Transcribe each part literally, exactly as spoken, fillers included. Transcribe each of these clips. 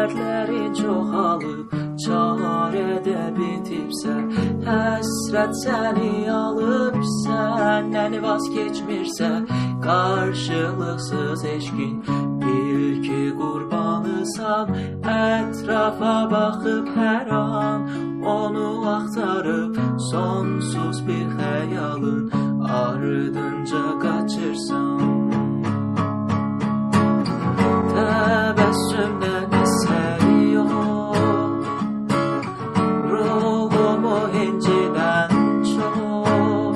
Dərdlərin çoxalıb, çarədə bitibsə, həsrət səni alıb, səndən vaz keçmirsə, qarşılıqsız eşqin, bil ki qurbanısan. Ətrafa baxıb hər an, onu axtarıb, sonsuz bir xəyalın ardınca qaçırsan. Təbəssümdən əsəri yox, ruhumu incidən çox.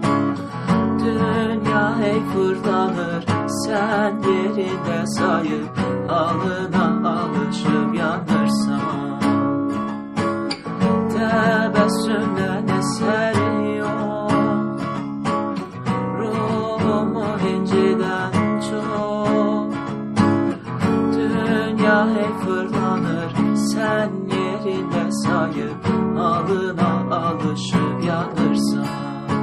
Dünya hey fırlanır, sən yerində sayıb, alına alışıb yanırsan. Təbəssümdən əsəri yox, ruhumu incidən çox. Dünya hey fırlanır, sən yerində sayıb, alına alışıb yanırsan.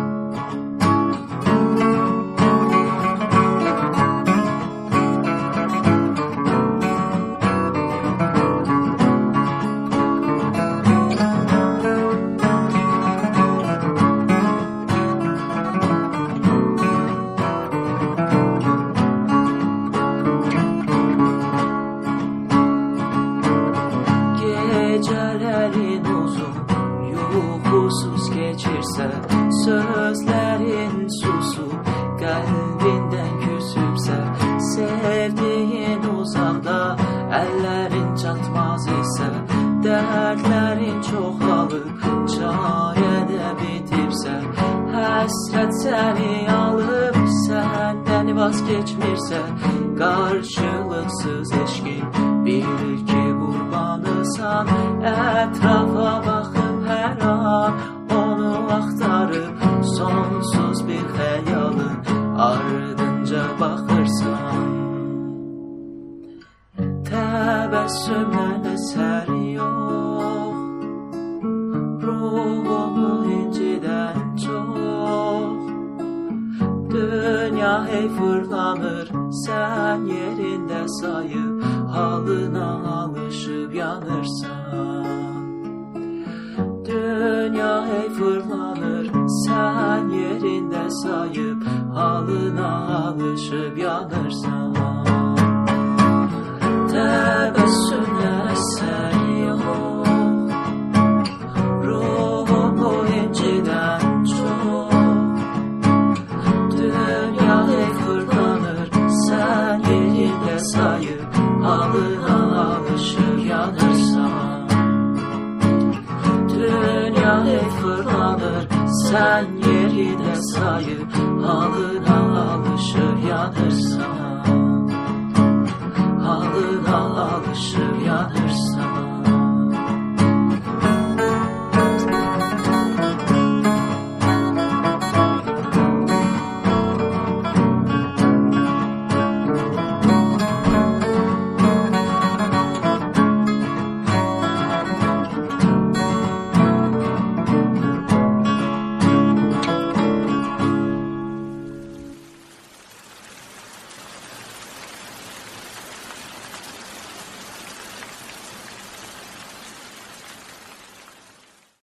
Gecələrin uzun, yuxusuz keçirsə, sözlərin susub, qəlbindən küsübsə, sevdiyin uzaqda, əllərin çatmaz isə, dərdlərin çoxalıb, çarədə bitibsə, həsrət səni alıb, səndən vaz keçmirsə, qarşılıqsız eşqin, bil ki qurbanısan. Ətrafa baxıb hər an, onu axtarıb, sonsuz bir xəyalın ardınca baxırsan. Təbəssümdən əsər yox, ruhumu incidən çox. Dünya hey fırlanır, sən yerində sayıb, halına alışıb yanırsan. Dünya hey fırlanır, sən yerində sayıb, halına alışıb yanırsan. Təbəssümdən əsər yox, ruhumu incidən çox. Dünya hey fırlanır, sən yerində sayıb, halına alışıb yanırsan. Dünya hey fırlanır, sən yerində sayıb, halına alışıb yanırsan.